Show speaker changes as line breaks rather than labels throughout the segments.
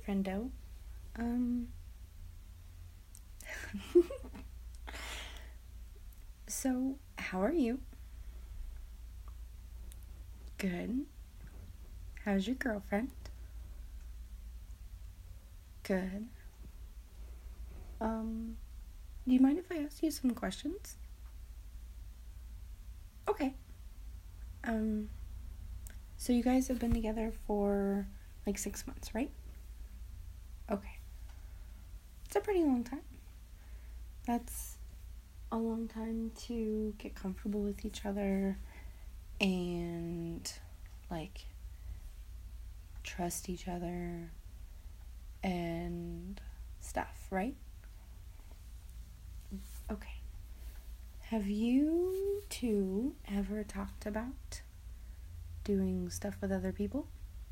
friendo. Um, so, how are you? Good. How's your girlfriend? Good. Do you mind if I ask you some questions? Okay. Um, so you guys have been together for like 6 months, right? Okay. It's a pretty long time. That's a long time to get comfortable with each other and, like, trust each other and stuff, right? Okay. Have you two ever talked about doing stuff with other people?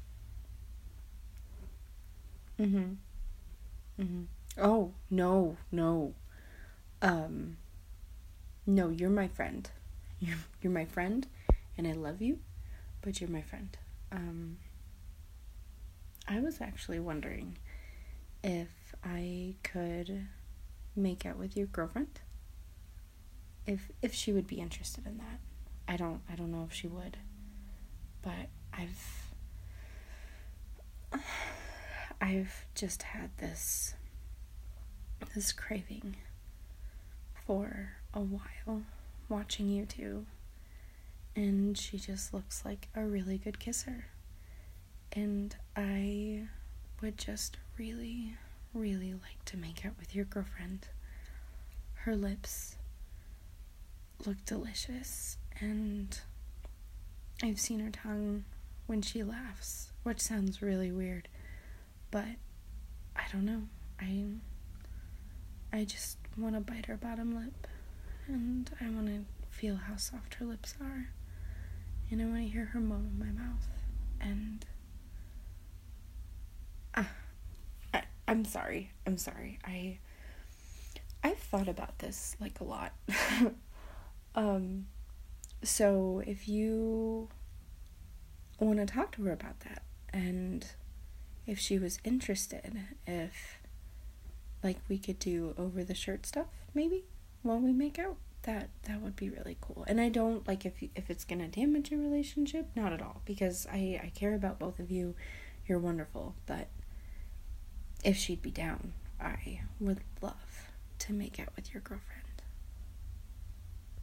Mm-hmm. Mm-hmm. Oh, no. Um, no, you're my friend. You're my friend, and I love you, but you're my friend. I was actually wondering if I could make out with your girlfriend. If she would be interested in that. I don't know if she would. But I've just had this craving for a while watching you two, and she just looks like a really good kisser, and I would just really, really like to make out with your girlfriend. Her lips look delicious, and I've seen her tongue when she laughs, which sounds really weird, but I don't know. I just want to bite her bottom lip, and I want to feel how soft her lips are, and I want to hear her moan in my mouth, and I'm sorry. I've thought about this, like, a lot. So if you want to talk to her about that, and if she was interested, if, like, we could do over the shirt stuff, maybe, while we make out, that would be really cool. And I don't, like, if it's gonna damage your relationship, not at all, because I care about both of you. You're wonderful, but if she'd be down, I would love to make out with your girlfriend.